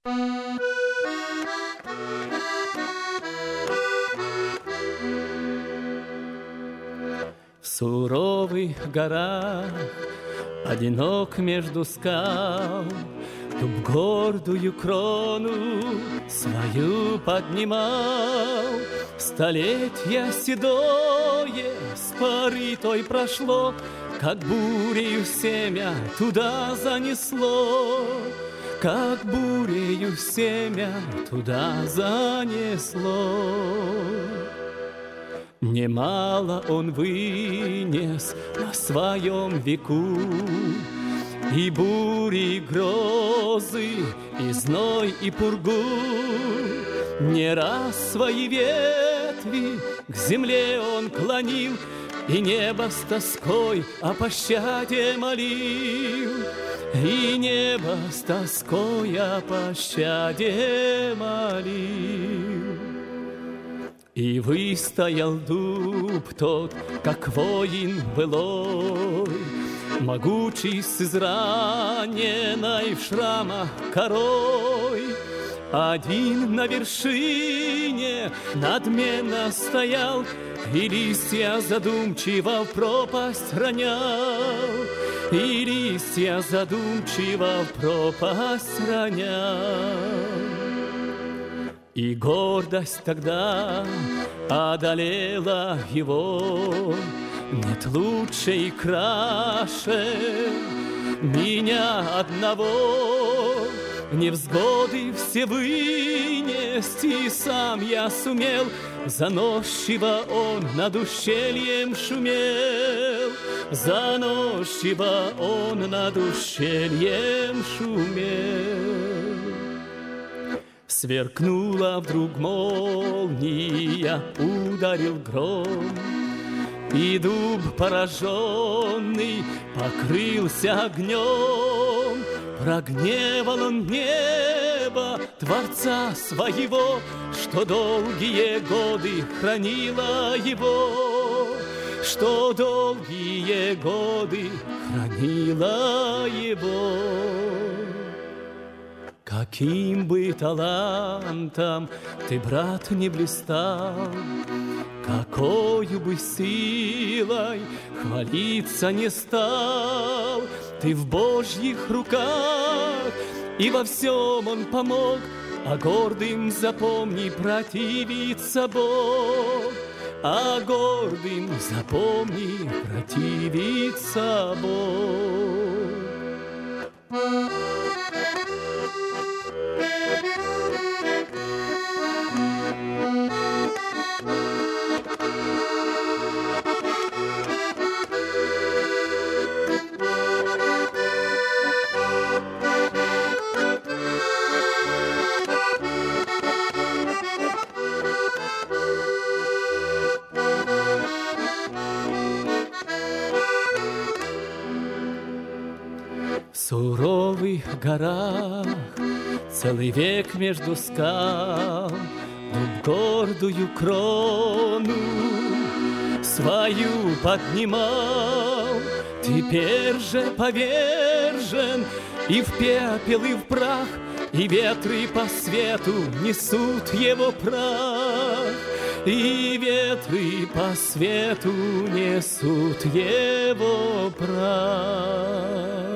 В суровых горах, одинок между скал, дуб гордую крону свою поднимал. Столетья седое с поры той прошло, как бурею семя туда занесло, как бурею семя туда занесло. Немало он вынес на своем веку, и бури, и грозы, и зной, и пургу. Не раз свои ветви к земле он клонил, и небо с тоской о пощаде молил, и небо с тоской о пощаде молил. И выстоял дуб тот, как воин былой, могучий с израненной в шрамах корой. Один на вершине надменно стоял, и листья задумчиво в пропасть ронял, и листья задумчиво в пропасть ронял. И гордость тогда одолела его, нет лучше и краше меня одного. Невзгоды все вынести сам я сумел, заносчиво он над ущельем шумел, заносчиво он над ущельем шумел. Сверкнула вдруг молния, ударил гром, и дуб пораженный покрылся огнем. Прогневал он небо, Творца своего, что долгие годы хранило его, что долгие годы хранило его. Каким бы талантом ты, брат, не блистал, какою бы силой хвалиться не стал, ты в Божьих руках, и во всем Он помог, а гордым запомни, противится Бог, а гордым запомни, противится Бог. В суровых горах целый век между скал дуб гордую крону свою поднимал. Теперь же повержен и в пепел, и в прах, и ветры по свету несут его прах, и ветры по свету несут его прах.